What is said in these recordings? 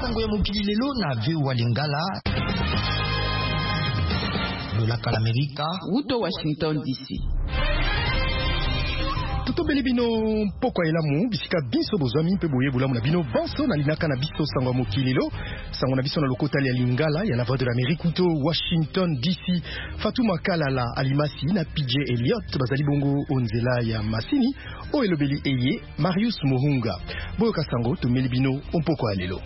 sango ya mokili lelo na VOA Lingala. Lolaka l'Amerika. Wuto Washington DC. Toto belibino poko elamu bisika biso bozwami mpe boye bulamu na bino banso na linaka na biso sango mokili lo sango na biso na lokota ya Lingala ya la voix de l'Amérique uto Washington DC. Fatuma Kalala Alimasi na PJ Elliot bazali bongo onzela ya masini o elobeli eye Marius Mohunga boyo kasango to melibino poko alelo.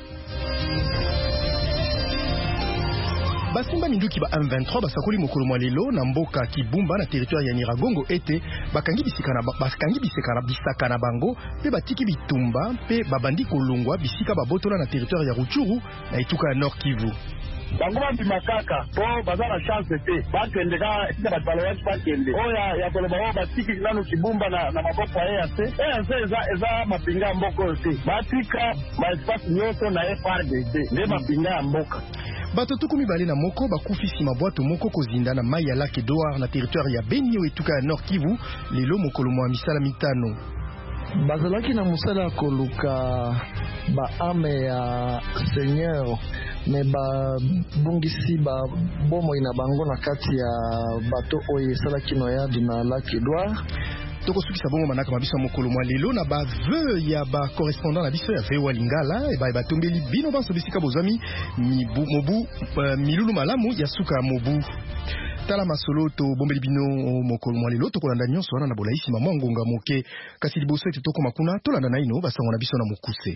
Basimba minduki ba M23 basakoli mokolo mwa lelo na mboka Kibumba na territoire ya Nyiragongo ete bakangi bisaka na bango pe batiki bitumba pe babandi kolongwa bisika babotola na territoire ya Rutshuru na etuka ya Nord Kivu. Bango bimakaka po bazala chance te bakende ka ita bataloyaji bakende oya ya koloba o batiki nanu Kibumba na maboko ya EAC eza mapinga mboko te batika ba espace nyoto na FRDC nde mapinga mboka. Bato tukumi bale na moko bakufisi mabwato moko kozinda na mai ya Lac Edouard na territoire ya Beni etuka ya Nord Kivu lelo mokolo mwa misala mitano. Bazalaki na musala koluka ba ame ya Seigneur me ba bungisi ba bomo ina bango na kati ya bato oyo esalaki noyadi na Lac Edouard. Toko suki sabongo manaka mabiso mokolo mwa lelo na ba vœu ya ba correspondant na biso ya VOA Lingala e ba batombeli bino banso bisika bozwami mobu milulu malamu ya suka mobu. Tala masolo to bombeli bino mokolo mwa lelo to kolanda nyonso wana na bolaisi mama ngonga moke kasi liboso ete toko makuna to landa naino basango na biso na mokuse.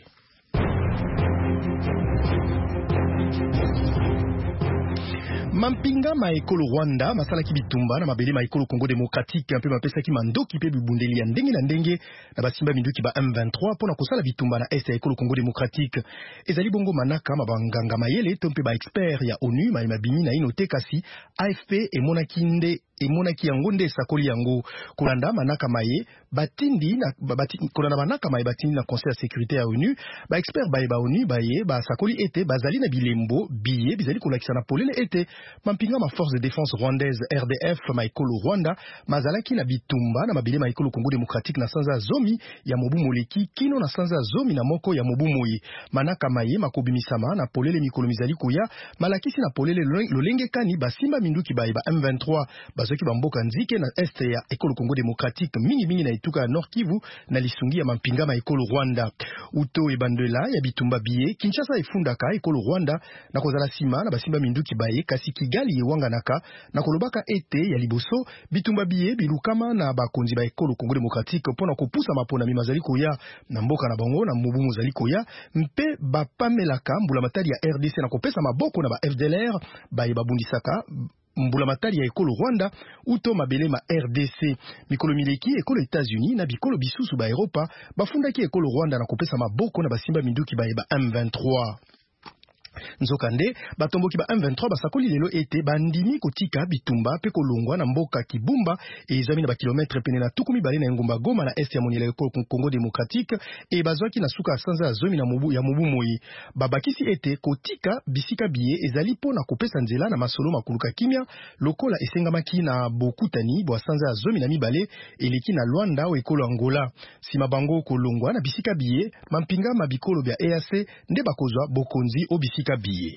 Mampinga maekolo Rwanda masala kibitumba na mabele maekolo Congo démocratique mpe mapesa ki mandoki pe bibundeli ya ndenge na ndenge na basimba minduki ba M23 pona kosala bitumba na est ya ekolo Congo démocratique ezali bongo manaka mabanganga mayele to mpe ba expert ya ONU mabini na inote kasi AFP emonaki yango nde sakoli yango kolanda manaka maye batindi na kolanda manaka maye batindi na conseil de sécurité ya ONU ba expert ba ONU baye ba sakoli ete bazali na bilembo biye bizali kolakisa na polele ete mampinga ma force de défense rwandaise RDF maikolo Rwanda mazalaki na bitumba na mabile maikolo Congo démocratique na sanza zomi ya mobu moleki kino na sanza zomi na moko ya mobu moyi manaka maye makobimisama na polele mikolo mizali koya malakisi na polele lolenge kani basimba minduki ba M23 bazoki bamboka nzike na est ya ekolo Congo démocratique mingi na etuka ya Nord Kivu na lisungi ya mampinga maikolo Rwanda uto ebandela ya bitumba biye Kinshasa efundaka ekolo Rwanda na kozala sima na basimba minduki baye kasi Kigali yewanganaka na kolobaka ete ya liboso bitumba biye bilukama na bakonzi ba ekolo Congo démocratique pona kopusa mapona mimazali koya na mboka na bango na mubu mozali koya mpe bapamelaka mbula matali ya RDC na kopesa maboko na ba FDLR baye babundisaka mbula matali ya ekolo Rwanda uto mabele ma RDC mikolo mileki ekolo États-Unis na bikolo bisusu ba Europa bafundaki ekolo Rwanda na kopesa maboko na basimba minduki ba M23 nzokande batomboki ba M23 basakoli lelo ete bandimi kotika bitumba pe kolongwa na mboka Kibumba ezami na ba kilometre pene na tukumi bale na ngomba Goma na est ya monela ekolo Congo démocratique e bazwaki na suka sanza zomi na mobu ya mobu moyi babakisi ete kotika bisika biye ezali pona kopesa nzela na masolo makuluka kimia lokola esengamaki na bokutani bwa sanza zomi na mibale eleki na Luanda o ekolo Angola sima bango kolongwa na bisika biye mampinga mabikolo bya EAC nde bakozwa bokonzi o bisika Kabiye.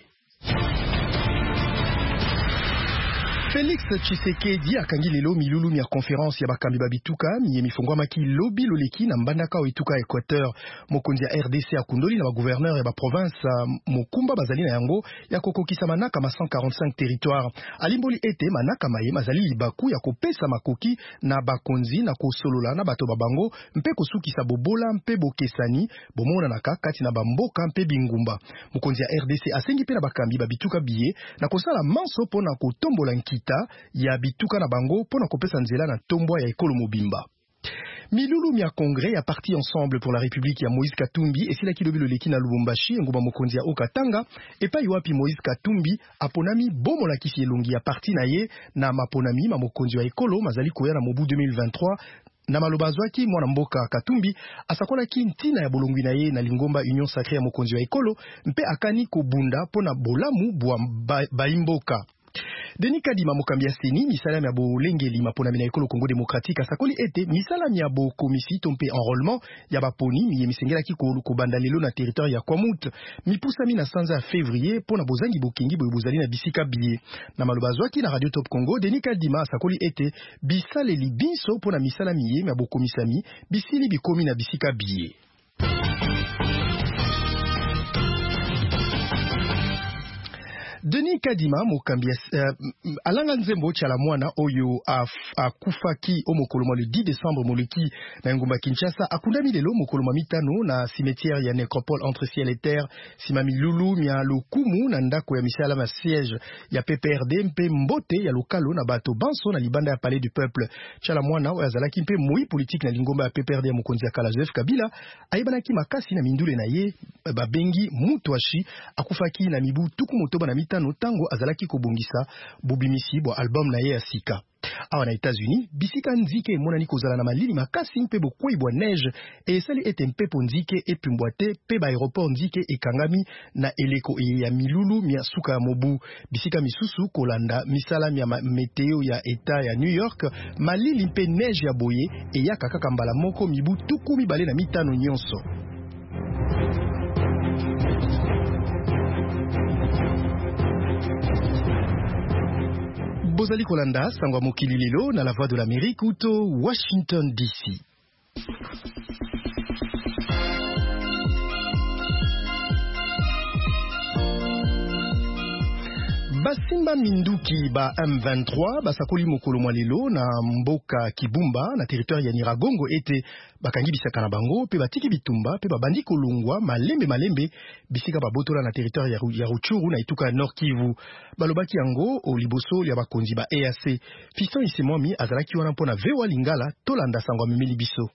Félix Tshisekedi akangi lelo milulu ya conférence ya bakambi babituka miye mifongwa maki lobi loleki na mbandaka o etuka Équateur mokonzi ya RDC akundoli na ba gouverneur ya ba province mokumba bazali na yango ya kokokisa manaka ma 145 territoire alimboli ete manaka maye mazali libaku ya kopesa makoki na bakonzi na kosolola na bato babango mpe kosukisa bobola mpe bokesani bomona na kati na bamboka mpe bingumba mokonzi ya RDC asengi pe na bakambi babituka biye na kosala manso pona kotombola nkita ya bituka na bango pona kopesa nzela na tombwa ya ekolo mobimba. Milulu ya Congrès ya parti ensemble pour la République ya Moïse Katumbi esilaki lobi loleki na Lubumbashi ngomba mokonzi ya Okatanga epai wapi Moïse Katumbi aponami bomolakisi elongi ya parti na ye na maponami ma mokonzi wa ekolo mazali koya na mobu 2023 na maloba zwaki mwana mboka Katumbi asakolaki ntina ya bolongwi na ye na lingomba Union Sacrée ya mokonzi wa ekolo mpe akani kobunda pona bolamu bwa baimboka. Denis Kadima Mokambia Seni misala ya bolengeli mapona mina ekolo Congo démocratique asakoli ete misala ya bo komisi tompe enrôlement ya baponi mi misengela kikolo ko banda lelo na territoire ya Kwamut mipusami na sanza ya février pona bozangi bokingi boye bozali na bisika biye na malobazwaki na Radio Top Congo. Denis Kadima asakoli ete bisaleli biso pona misala miye ya bo komisami bisili bikomi na bisika biye. Denis Kadima Mokambia alanga nzembo chala mwana oyo akufaki omokoloma le 10 décembre moleki na ngomba Kinshasa akundami lelo mokoloma mitano na cimetière ya nécropole entre ciel et terre simami lulu mia lokumu na ndako ya misala ma siège ya PPRD mpe mbote ya lokalo na bato banso na libanda ya palais du peuple. Chala mwana oyo azalaki mpe moi politique na lingomba ya PPRD ya mokonzi ya kala Joseph Kabila ayibanaki makasi na mindule na ye babengi mutwashi akufaki na mibu tuku motoba na mitano tango azalaki kobongisa bobimisi bo album na ye ya sika. Awa na États-Unis bisika nzike monani kozala na malili makasi mpe bokwei bwa neige esali ete mpepo nzike epimbwate pe ba aéroport nzike ekangami na eleko ya milulu mia suka ya mobu. Bisika misusu kolanda misala mia meteo ya eta ya New York malili mpe neige ya boye eyaka kaka mbala moko mibu tuku mibale na mitano nyonso. Bozali kolanda sangwa mokili lelo na la voix de l'Amérique uto Washington DC. Basimba minduki ba M23 basakoli mokolo mwa lelo na mboka Kibumba na territoire ya Nyiragongo ete bakangi bisaka na bango pe batiki bitumba pe babandi kolongwa malembe bisika babotola na territoire ya Ruchuru na ituka Nord Kivu. Balobaki yango o liboso ya bakonzi ba EAC. Fiston Isemomi azalaki wana mpona VOA Lingala tolanda sangwa mimili biso.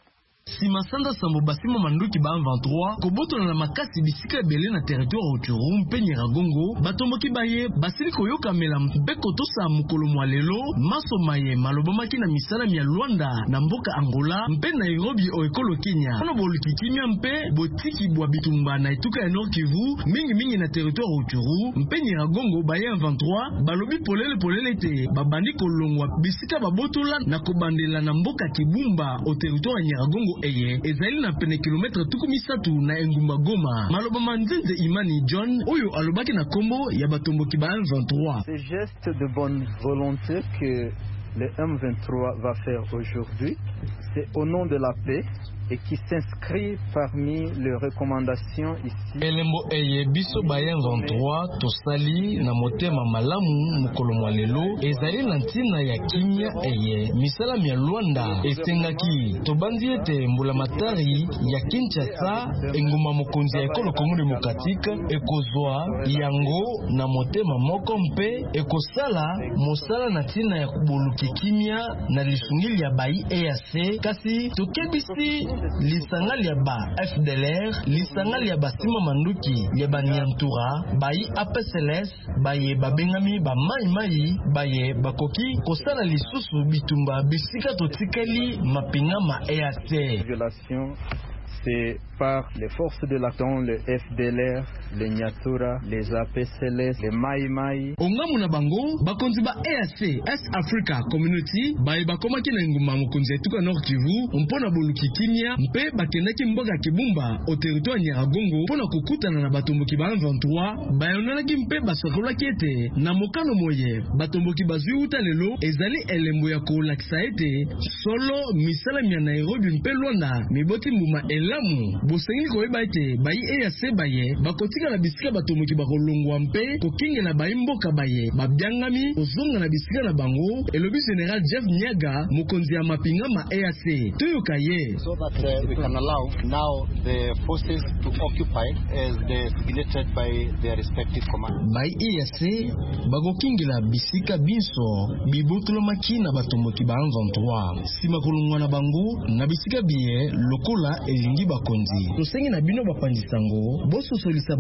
Simasanda sambo basimo manduki ba 23 kobotola na makasi bisika bele na territoire Ruchuru mpe Nyiragongo batomboki baye basili koyoka mela mpe kotosa mukolo mwa lelo maso maye malobomaki na misala mia Luanda na mboka Angola mpe Nairobi o ekolo Kenya ono boluki kimia mpe botiki bwa bitumba na ituka ya Nord Kivu mingi na territoire Ruchuru mpe Nyiragongo baye 23 balobi polele te babandi kolongwa bisika babotola na kobandela na mboka Kibumba o territoire ya Nyiragongo eye ezali na pene kilometre tukumisatu na engumba Goma. Maloba manzenze Imani John oyo alobaki na kombo ya batomboki ba M23. Ce geste de bonne volonté que le M23 va faire aujourd'hui, c'est au nom de la paix et qui s'inscrit parmi les recommandations ici. Elembo eye biso bayen 23 tosali na motema malamu mukolo mwa lelo ezali na ntina ya kimia eye misala mia Luanda esengaki tobandi ete mbula matari ya Kinshasa enguma mokonzi ya ekolo Congo démocratique ekozwa yango na motema moko mpe ekosala mosala na ntina ya kuboluki kimia na lisungili ya bai EAC kasi tokebisi lisangali ya ba FDLR, lisangali ya basima manduki ya banyantura, bayi APCLS, baye babengami ba mai baye bakoki kosala lisusu bitumba bisika totikeli mapinga ma EAC. Violation, c'est par les forces de l'action, le FDLR, les Nyatura, les APCLS, les Mai. Ongamu na bango, bakonzi ba EAC, East Africa Community, baye bakomaki na nguma mokonzi etuka Nord Kivu, mpona boluki kimia, mpe bakendaki mboka Kibumba, o territoire Nyiragongo, mpona kukutana na batomboki ba 23, bayonanaki mpe basokolaki ete, na mokano moye, batomboki bazwi uta lelo, ezali elembo ya kolakisa ete, solo misala mia Nairobi mpe Luanda, miboti mbuma elamu, bosengi koyeba ete bayi EAC baye bakotika na bisika batomoki bakolongwa mpe kokinge na bayi mboka baye babyangami ozonga na bisika na bango. Elobi General Jeff Nyaga mokonzi ya mapinga ma EAC toyoka ye. So that we can allow now the forces to occupy as designated by their respective command. Bayi EAC bagokingela bisika binso bibotolo makina batomoki ba 23 sima kolongwa na bango na bisika biye lokola elingi bakonzi. Tosengi na bino bapanzi sango boso solisa bayi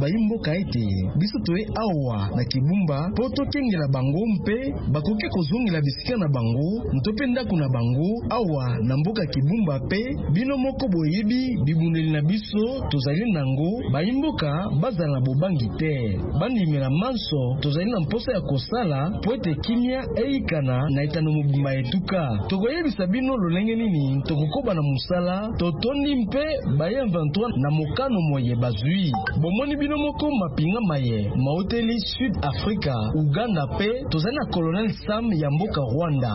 bayimboka ete biso toe awa na kibumba po tokengela bango mpe bakoki kozongela bisika na bango ntope ndako na bango awa na mboka kibumba pe bino moko boyebi bibundeli na biso tozali nango bayimboka bazala na bobangi te bandimela manso tozali na mposa ya kosala po ete kimia eikana na etano mobimba etuka tokoyebisa bino lolenge nini tokokoba na musala totondi mpe baye 23 na mokano moye bazwi bomoni bino moko mapinga maye mahoteli Sud Africa Uganda pe tozali na Colonel Sam ya mboka Rwanda.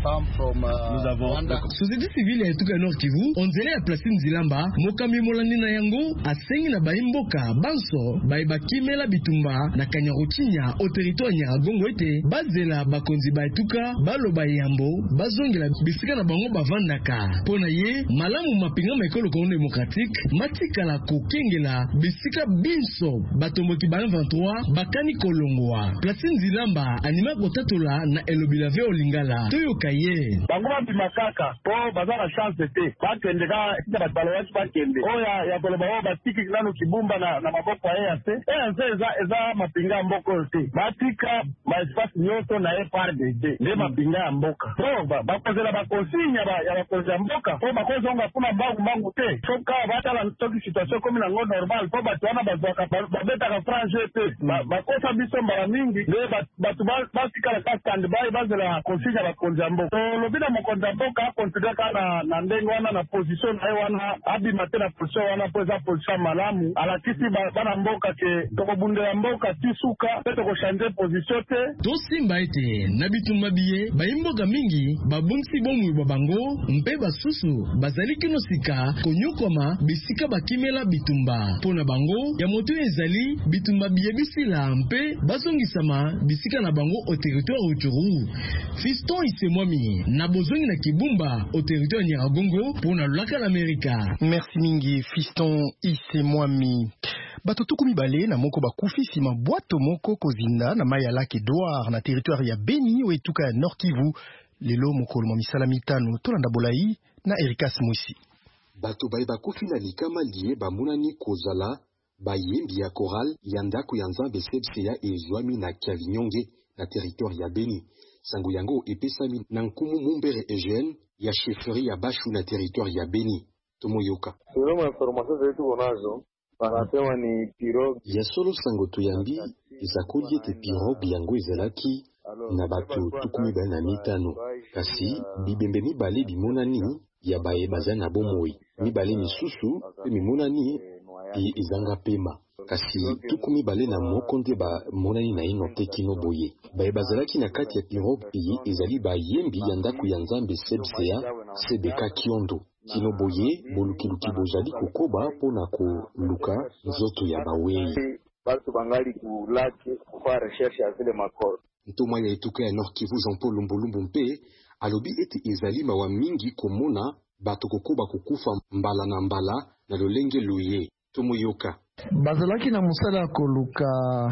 Nous avons société civile ya etuka Nord Kivu onzele ya Placine Zilamba mokami molandi na yango asengi na bayimboka banso bayebakimela bitumba na Kanyaruchinya au territoire Nyiragongo ete bazela bakonzi ba etuka baloba yambo bazongela bisika na bango bavandaka pona ye malamu mapinga mekolo Congo démocratique matikala kokengela bisika binso batomboki ba 23 bakani kolongwa Placine Zilamba anima kotatola na elobila ve olingala toyoka ye bango babimakaka po baza na chance te bakendeka ita batbalowaki bakende oya ya koloba o batiki nano kibumba na maboko ya EAC eza mapinga mboko te batika ba espace nyoto na FRDC nde mapinga ya mboka po bakozela bakonsigne ya bakonzi ya mboka po bakozonga kuna mbangu te soka batala toki situation comme na ngo normal po bato wana bazwaka babetaka frange te bakosa biso mbala mingi nde bato batikala ka standby bazela konsigne ya bakonzi ya mboka lobi na mokonzi ya mboka akonsideka na ndenge wana na position na ye wana abima te na position wana po eza position malamu alakisi bana mboka ke tokobundela mboka tisuka pe tokochange position te tosimba ete na bitumba biye bayimboka mingi babungisi bomwi bwa bango mpe basusu bazali kino sika konyokoma bisika bakimela bitumba pona bango ya moto ezali bitumba biye bisila mpe bazongisama bisika na bango au territoire Rutshuru. Fiston Isemwami na bozongi na kibumba au territoire Nyiragongo pona lulaka l'Amerika. Merci mingi Fiston Isemwami. Bato tukumi bale na moko bakufi sima bwato moko kozinda na maya lake Edouard na territoire ya Beni o etuka ya Nord Kivu lelo mokolo mo misala mitano tolanda bolai na Erikas Mwisi. Bato baye bakufi na likama liye bamunani kozala bayembi ya koral ya ndako ya Nzambe sebseya ezwami na Kavinyonge na territoire ya Beni. Sango yango epesami na nkumu Mumbere Eugène ya chefferie ya Bashu na territoire ya Beni. Tomoyoka. Selon information zetu bonazo banasema ni pirogue ya solo sango tuyambi izakoli ete pirogue yango ezalaki na bato tukumi bana mitano kasi bibembe mibale bimonani ya baye baza na bomoi mibale misusu pe mimonani ezanga pema kasi tukumi bale na moko nde bamonani na ino te kino boye baye bazalaki na kati ya pirogue eye ezali bayembi ya ndako ya Nzambe sebseya sebeka kiondo kino boye bolukiluki bozali kokoba pona koluka nzoto ya bawei batu bangali kulaki kufa recherche ya zile makoro ntoma ya etuka ya Nord Kivu Jean-Paul Lumbolumbu mpe alobi ete ezali mawa mingi komona bato kokoba kukufa mbala na lolenge loye tomoyoka bazalaki na musala koluka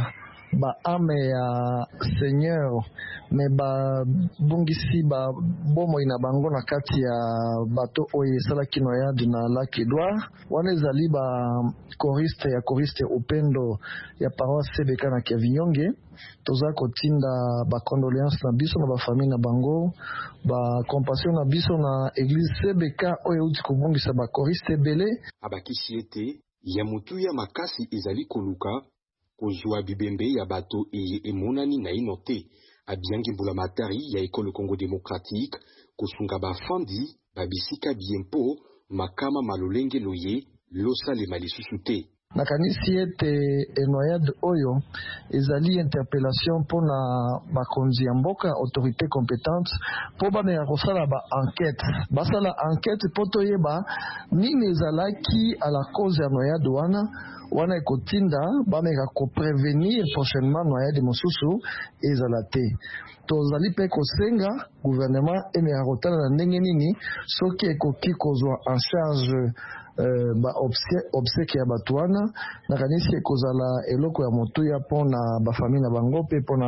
baame ya Seigneur me babungisi bomoi na bango na kati ya bato oyo esalaki noyade na Lac Edouard wana ezali choriste upendo ya paroisse Sebeka na Kavinyonge toza kotinda condoléance na biso na bafamille na bango compassion na biso na église Sebeka oyo uti kobungisa choriste ebele abakisi ete ya mutu ya makasi ezali koluka kozwa bibembe ya bato eye emonani na ino te abiangi mbula matari ya ekolo Congo démocratique kosunga bafandi babisika biempo makama malolenge loye losalema lisusu te nakanisi ete enoyade oyo ezali interpellation mpona bakonzi ya mboka autorité compétente mpo bameka kosala enquête basala enquête mpo toyeba nini ezalaki à la cause ya noyade wana ekotinda bameka koprevenir prochainement noyade mosusu ezala te tozali mpe kosenga gouvernement emeka kotala na ndenge nini soki ekoki kozwa en charge obsèque ya bato wana nakanisi ekozala eloko ya motuya mpona bafamille na bango mpe mpona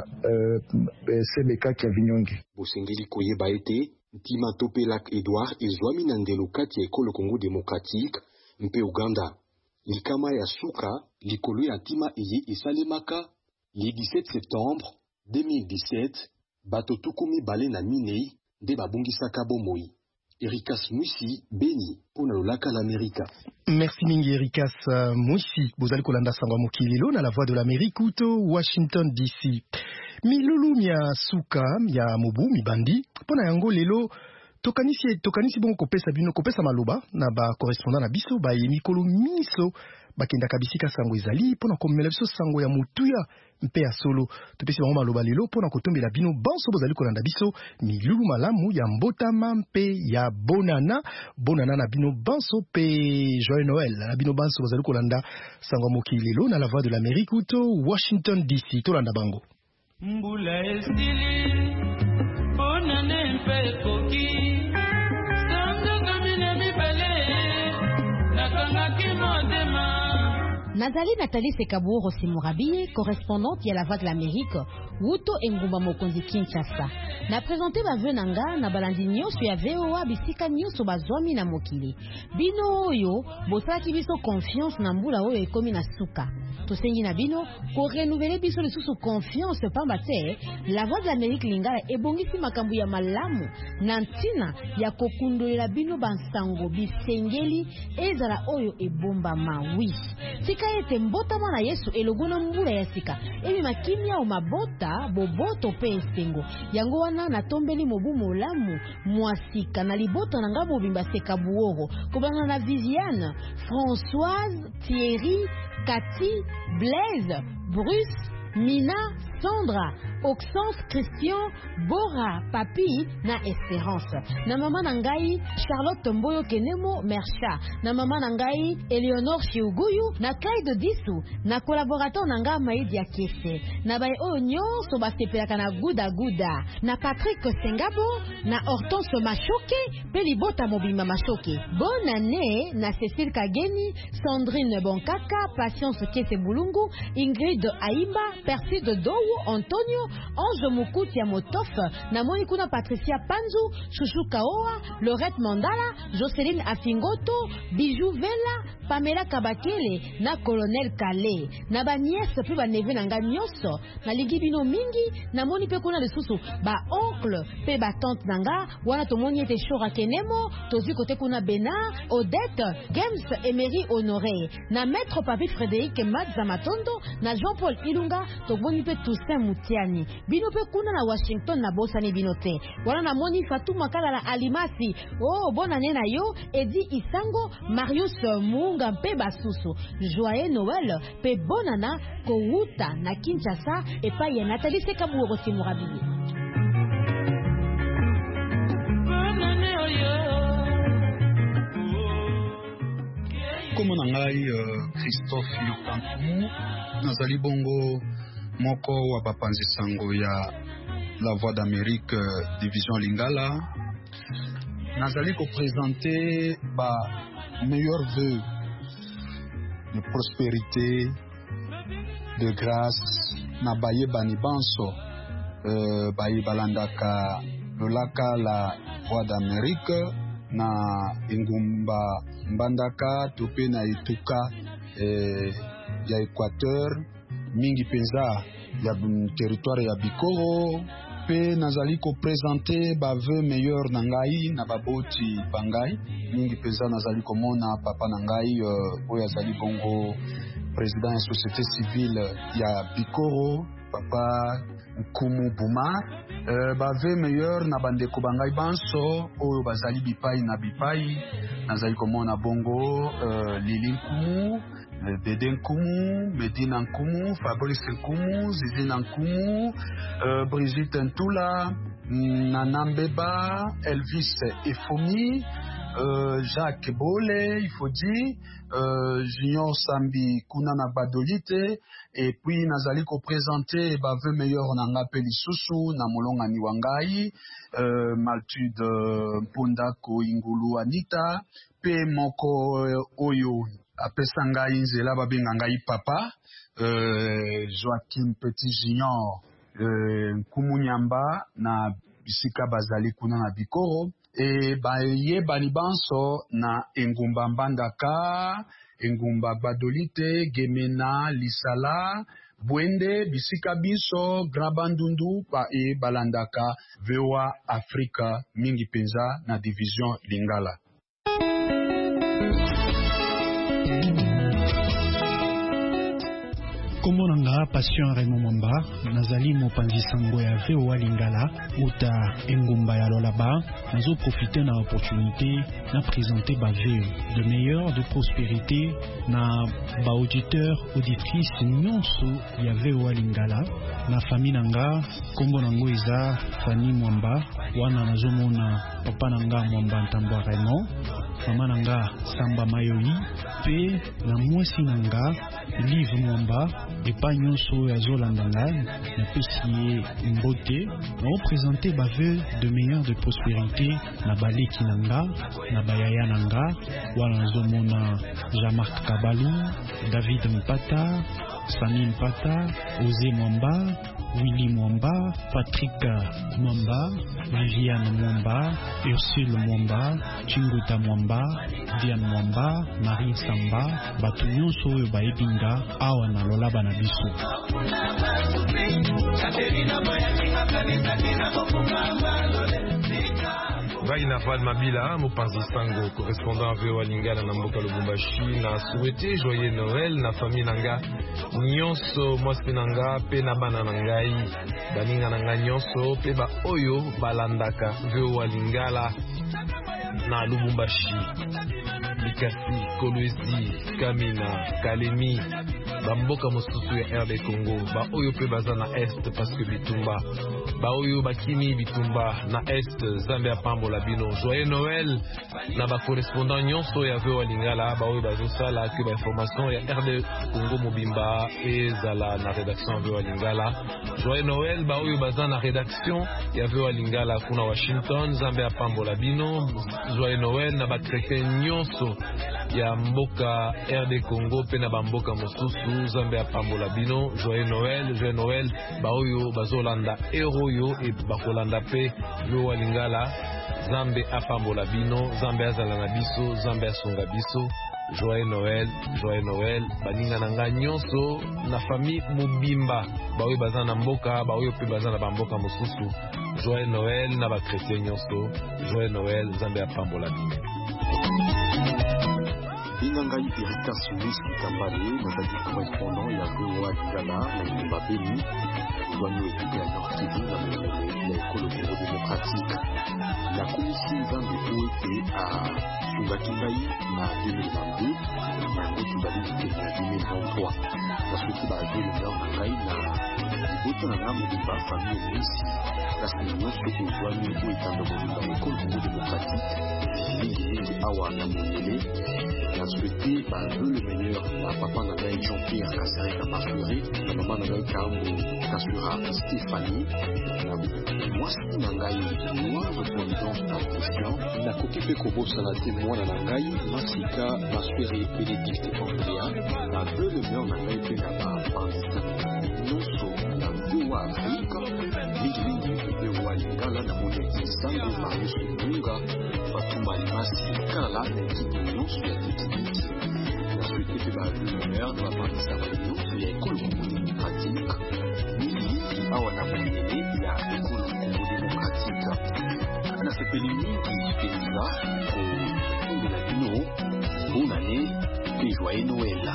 Sebeka Kavinyonge bosengeli koyeba ete ntima to mpe Lac Edouard ezwami na ndelo kati ya ekolo Congo démocratique mpe Uganda likama ya suka likolo ya ntima eye esalemaka le 17 septembre 2017 bato 24 nde babungisaka bomoi. Ericas Mwisi, Beni, pona lolaka l'Amérique. Merci mingi Ericas Mwisi. Bozali kolanda sangwa mokililo na la voix de l'Amérique uto Washington DC. Milulu mia suka ya mobu mibandi pona yango lelo tokanisi bongo kopesa maloba na ba correspondant na biso ba yemikolo miso bakendaka bisika sango ezali pona komela biso sango ya mutuya mpe ya solo topesi bango maloba lelo pona kotombela bino banso bozali kolanda biso milulu malamu ya mbotama mpe ya bonana na bino banso mpe joyeux Noël na bino banso bozali kolanda sango mokili lelo na la voix de l'Amérique uto Washington DC tolanda bango. Mbula esili bonane mpe koki sango kamine mibale nakangaki modema. Nazali Nathalie Sekabouro Simurabi, correspondante à la Voix de l'Amérique, Wuto Engumba Mokonzi Kinshasa. Na présenté ba venanga na balandi nyonso ya VOA bisika nyonso bazwami na mokili. Bino oyo bosaki biso confiance na mbula oyo ekomi na suka. Tosengi na bino ko renouveler biso lisusu confiance pamba te la Voix de l'Amérique lingala ebongisi makambo ya malamu na ntina ya kokundolela bino bansango bisengeli ezala oyo ebomba mawi. Sika ete mbotama na Yesu elogona mbula ya sika emi makimia o mabota boboto pe esengo yango wana natombeli mobu molamu mwasika na libota na ngabo bimba Sekabuoro kobana na Viviane, Françoise, Thierry, Cathy, Blaise, Bruce, Mina, Sandra, Oxens, Christian, Bora, Papi, na Espérance. Na mama nangai Charlotte Mboyo Kenemo Mercha. Na mama nangai Eleonore Chiuguyu, na Clyde Disu, na collaborateur nanga Maïdi Akese. Na bae onyo so basepelaka na guda guda. Na Patrick Sengabo, na Hortense Machoke, Pelibota Mobima Machoke. Bonne année na Cécile Kageni, Sandrine Bonkaka, Patience Kese Bulungu, Ingrid Aimba, Percy de Dou, Antonio, Ange Mukutia Motof, Namoni Kuna Patricia Panzu, Chouchou Kaoa, Lorette Mandala, Jocelyne Afingoto, Bijou Vela, Pamela Kabakele, na Colonel Kale, na ba nièce pe ba neve nanga nyonso, na ligibino mingi, namoni pe kuna lisusu ba oncle pe ba tante nanga, wana tomoni ete Shora Kenemo, tozi kote kuna Bena, Odette, Games Emery Honoré, na maître Papi Frédéric Madza Matondo, na Jean-Paul Ilunga, tomoni pe Toussaint Moutiani, bino pe kuna na Washington na bosani binote, wana namoni Fatou Makala na Alimasi, oh bonne année na yo, Edi Isango, Marius Munga pe basusu, joyeux Noël pe bonana kouta na Kinshasa et pa ya Nathalie Sekabouro Simurabi. Komo nangai Christophe Lukankumu nazali bongo moko wa bapanzi sango ya La Voix d'Amérique division Lingala. Nazali ko présenter ba meilleurs vœux de prospérité, de grâce na baye bani banso baye balandaka lolaka La Voix d'Amérique na engumba mbandaka tope na etuka ya Équateur mingi penza ya territoire ya Bikoro pe nazali ko présenter ba vœux meilleurs na ngai na baboti bangai mingi penza nazali komona papa na ngai oyo azali bongo président ya société civile ya Bikoro papa Nkumu Buma ba vœux meilleurs na bandeko bangai banso oyo bazali bipai na bipai nazali komona bongo Lili Nkumu, Dede Nkumu, Medina Nkumu, Fabrice Nkumu, Zizina Nkumu, Brigitte Ntula, Nana Mbeba, Elvis Efomi, Jacques Bole, il faut dire, Junior Sambi Kunana Badolite, et puis nazali ko présenter ba vœux meilleurs na ngapeli susu na molonga ni wangai, Maltude Mpondako Ingulu Anita, pe moko oyo apesa ngai nzela babenga ngai papa, Joachim Petit Junior, Nkumunyamba na bisika bazali kuna na Bikoro, e baye bani banso na engumba mbandaka engumba Gbadolite, Gemena, Lisala, Bwende, Bisika Biso, Grabandundu, Pae, Balandaka, VOA Afrika, Mingi Penza, na division Lingala. Kombo nanga Passion Raymond Mwamba, nazali mopanzi sango ya VOA Lingala, uta engumba ya Lolaba, nazo profiter na opportunité na présenter ba VO, de meilleur de prospérité na ba auditeur auditrice nyonso ya VOA Lingala, na famille nanga, kombo nango eza Fanny Mwamba, wana nazomona papa nanga Mwamba Ntambwa Raymond, mama nanga Samba Mayoi, pe na mwasi nanga Live Mwamba, epa nyonso ya Zolanda ngai na pesi mbote na représenter ba vœu de meilleur de prospérité na baleki nanga na bayaya nanga wana nazomona Jean-Marc Kabalou, David Mpata, Sami Mpata, Ose Mwamba, Willy Mwamba, Patrick Mwamba, Viviane Mwamba, Ursule Mwamba, Chinguta Mwamba, Diane Mwamba, Marie Samba, batu nyonso oyo baebinga awa na Lolaba na biso. Vaina Val Mabila, mopanzi sango, correspondant VOA Lingala na mboka Lubumbashi, na souhaité joyeux Noël na famille nanga nyonso mwasi nanga pe na bana nangai baninga nanga nyonso pe ba oyo balandaka VOA Lingala na Lubumbashi, Likasi, Kolwezi, Kamina, Kalemi, bamboka mosusu ya RD Congo, ba oyo pe baza na Est parce que Bitumba, ba oyo bakimi Bitumba na Est, Zambia pambola bino. Joyeux Noël na ba correspondant nyonso ya VOA Lingala, ba oyo bazosala ke ba information ya RD Congo mobimba ezala na rédaction VOA Lingala. Joyeux Noël ba oyo baza na rédaction ya VOA Lingala kuna Washington, Zambia pambola bino. Joyeux Noël na ba chrétien nyonso ya mboka RD Congo pe na ba mboka mosusu, Zambia pambola bino. Joyeux Noël ba oyo bazolanda eroyo e bakolanda pe VOA Lingala. Zambe apambola bino, Zambe azala na biso, Zambe asunga biso. Joyeux Noël baninga nanga nyonso na famille mobimba, ba oyo baza na mboka, ba oyo pe baza na ba mboka mosusu. Joyeux Noël na ba chrétien nyonso. Joyeux Noël, Zambe apambola bino. Inangai Erika Soumiski Kambale, nazali correspondant ya VOA Lingala na Ngumba Beni, douane équipe ya Nord Kivu na mbele ya ekolo Congo démocratique. La commission Zambe OET a Sungaki Ngai na 2022, yango tuzali na 2023. Basuki baje leo na Ngai na liboto na ngambo mobimba famille Mwisi, kasi nyonso kozwani oetanda mobimba ya ekolo Congo démocratique. Mingi awa na mondele a souhaité le meilleur à papa Nagaï Jean-Pierre Kassereka Mafuré, la maman Nagaï Kambo Kassura Stéphanie, moi si Nagaï moi de providence à Christian, la coquille fait Kobo Salate moi Nagaï, Masika Mafuré Bénédicte Andrea, la le meilleur Nagaï Pénaba Pandita, Nosso, la VOA Afrique, Mingi VOA Lingala, la monnaie Sango Marius Munga, Fatumba Masi Kala, l'équipe Nosso, la suite fait le meilleur de la partie Savagno, il y a école Congo démocratique. Mingi, awana mondele, il y a école Congo démocratique. Na sepeli mingi Penza, au de la Bino, bonne année et joyeux Noël.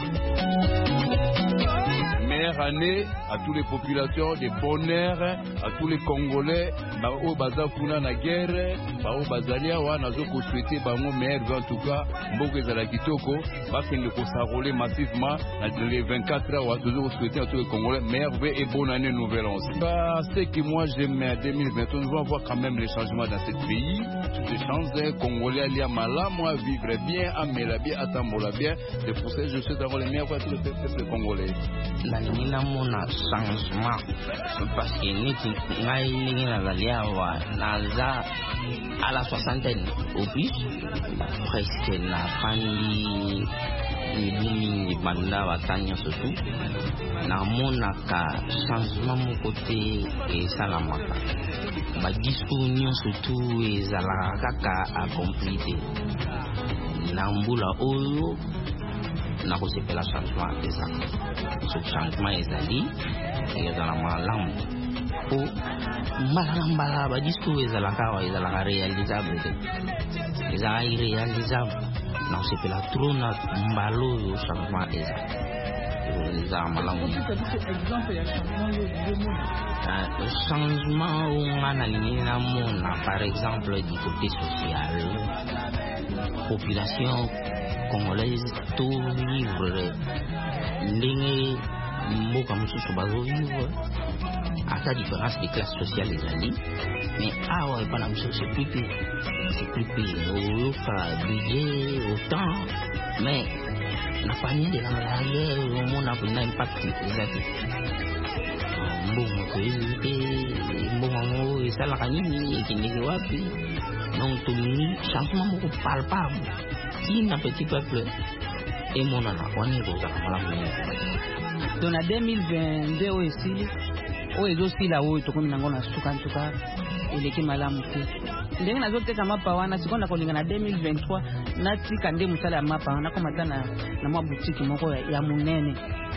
Meilleure année à toutes les populations, de bonheur à tous les Congolais, bao baza kuna na guerre, bao bazalia wa nazo ko souhaiter bango meilleur en tout cas, mboko ezala kitoko, ba kende ko s'enrôler massivement dans les 24 heures wa toujours souhaiter à tous les Congolais meilleur et bonne année nouvelle an. Ce que moi j'aime à 2021, nous allons voir quand même les changements dans ce pays, toutes les chances Congolais aller malamu à vivre bien, à mela bien, à tambola bien, c'est pour ça que je souhaite avoir les meilleurs à tous les peuples congolais. Nina mona changement parce que niti ngai ningi nazalia wa naza à la soixantaine au plus presque na fandi mingi banda watanya surtout na mona ka changement mon côté et salamaka ba discours surtout ezala kaka accompli na mbula oyo na kosepela changement eza so changement ezali ezala malamu po mbala badisko ezalaka réalisable ezala irréalisable na kosepela trop na mbala oyo changement ezala malamu changement oyo nga nalingi namona par exemple du côté social population congolaise to vivre ndenge mboka mosusu bazovivre ata différence de classe sociale ezali mais awa epana mosusu c'est plus pire oyoka budget autant mais na famille de la guerre omona kuna impact ezali mbongo toyebi te mbongo yango esalaka nini ekendeki wapi donc tolingi changement moko palpable na petit peuple et monana wana ekozala malamu donc na 2022 oyo esili oyo ezosila oyo tokomi nango na suka ntuka eleki malamu te ndenge nazoteka mapa wana sikonda kolinga na 2023 natika nde mosala ya mapa wana nakomata na mwa butiki moko ya monene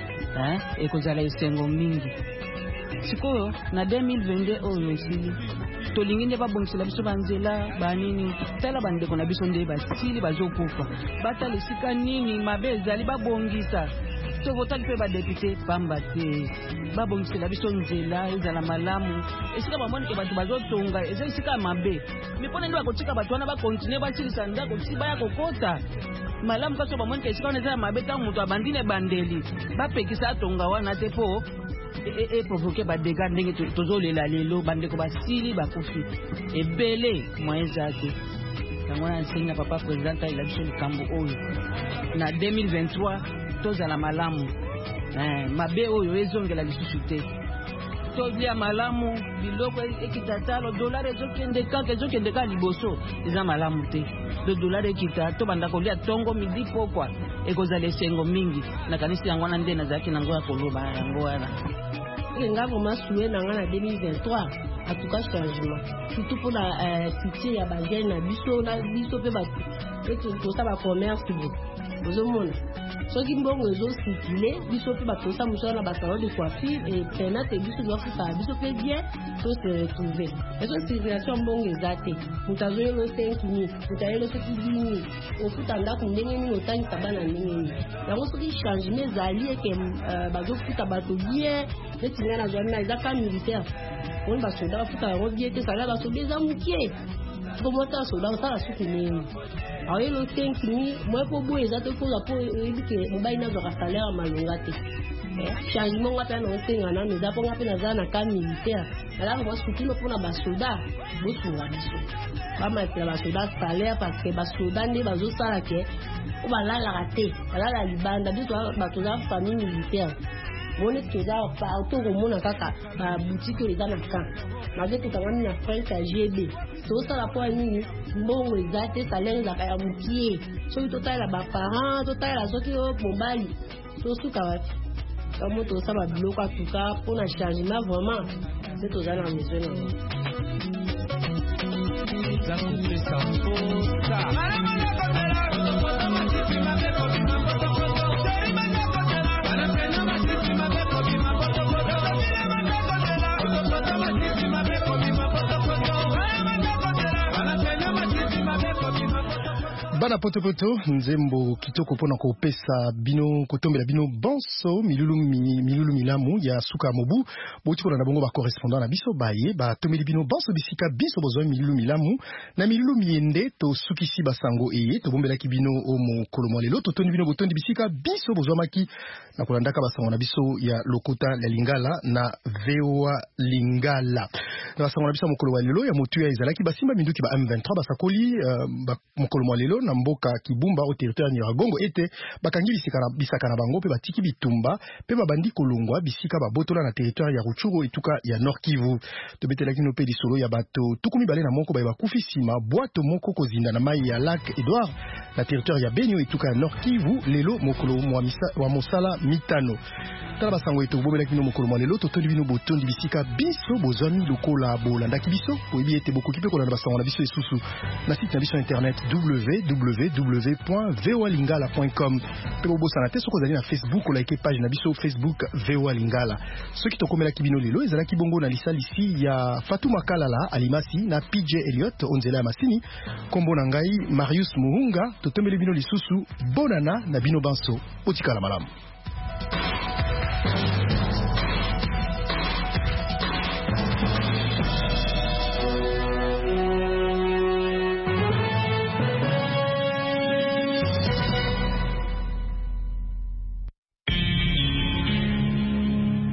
ekozala esengo mingi sikoyo na 2022 oyo esili tolingi nde babongisela biso banzela banini tala bandeko na biso nde basili bazokufa batala esika nini mabe ezali babongisa tokotali mpe badepute pamba te babongisela biso nzela ezala malamu esika bamonike bato bazotonga eza esika ya mabe mipona nde bakotika bato wana bakontinue basilisa ndako ti baya kokota malamu kaso bamonike esika wana eza ya mabe ntango moto abandi ne bandeli bapekisa atonga wana te mpo provoquer badega ndenge tozolela lelo bandeko basili bakufi ebele moyen eza te yango wana nsenga papa président ayela biso likambo oyo na 2023 tozala malamu mabe oyo ezongela lisusu te tolia malamu biloko ekita talo dollar ezokendeka liboso eza malamu te le dollar ekita tobanda kolia tongo midi pokwa ekozala esengo mingi nakanisi yango wana nde nazalaki nango ya koloba yango wana nga vraiment souhait nanga na 2023 en tout cas changement surtout pour la futur ya bagay na biso pe bato tosa ba commerce bozomona soki mbongo ezosirkule biso pe batosa mosala na basalon de coiffure et penate biso doafuta biso pe bien to se retrouver ezo circulation mbongo eza te moto azoyelo 5,000 moto ayelo soki 10,000 ofuta ndako ndenge nini otangisa bana ndenge nini yango soki changement ezali eke bazofuta bato bien neti nga nazwami na ezaka militaire oni basoda bafuta yango bien te sala basoda eza mokie komota soda osala suki nini aoyelo 5,000 mwe po boye eza te koza po oyebi ke mobali nazwaka salaire malonga te changement nga mpe na osenga nano eza mpo nga mpe naza na ka militaire alaka mwa sukino mpona basoda bosunga biso bamatela basoda salaire parce que basoda nde bazosala ke o balalaka te balala libanda biso bato za famille militaire moni toza partout komona kaka babutiki oyo eza na camp mazekutangami na prince ya gb tozosala mpo ya nini mbongo eza te salaire ezaka ya mokie soki totalela baparent totalela soki mobali tosuka wapi kamo tozosala babiloko atuka mpona changement vraiment nde toza na besoin bana potopoto nzembo kitoko pona kopesa bino kotombela bino bonso milulu milamu ya suka mobu boti pona na bongo ba correspondant na biso baye ba tombeli bino bonso bisika biso bozwa milulu milamu na milulu miende to sukisi basango eye to bombela ki bino o mokolo lelo to toni bino botondi bisika biso bozwa maki na kolandaka basango na biso ya lokota la lingala na VOA lingala na basango na biso mokolo lelo ya motu ya ezalaki basimba minduki ba M23 basakoli mokolo lelo na mboka Kibumba au territoire Nyiragongo ete bakangi bisaka na bango pe batiki bitumba pe babandi kolongwa bisika babotola na territoire ya Rutshuru etuka ya Nord Kivu to betelaki no pe disolo ya bato tukumi bale na moko ba bakufi sima boato moko kozinda na mai ya Lac Edouard na territoire ya Benio etuka ya Nord Kivu lelo mokolo wa mosala mitano tala basango eto bobelaki no mokolo lelo to toli bino botondi bisika biso bozami lokola mpona bolanda kibiso oyebi ete bokoki mpe kolanda basango na biso lisusu na site na biso internet www.voalingala.com mpe bobosana te soki ozali na Facebook olike page na biso Facebook VOA Lingala. Soki tokomelaki bino lelo ezalaki bongo na lisalisi ya Fatuma Kalala Alimasi na PJ Elliot onzela ya masini kombo na ngai Marius Muhunga totombeli bino lisusu bonana na bino banso otikala malamu.